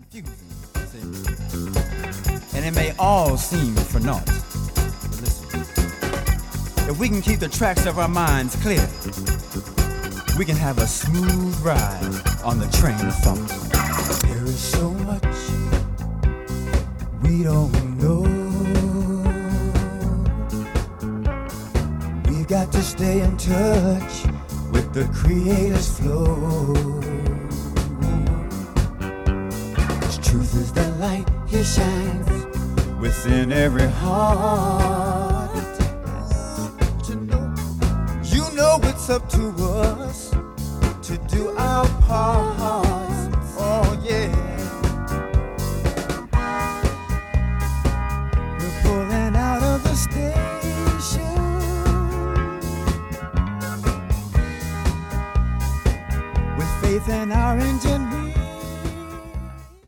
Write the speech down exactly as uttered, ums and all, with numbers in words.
confusing, see? And it may all seem for naught. But listen, if we can keep the tracks of our minds clear, we can have a smooth ride on the train of thought. There is so much we don't know. We've got to stay in touch with the Creator's flow. His truth is the light He shines within every heart. To know, you know it's up to us to do our part.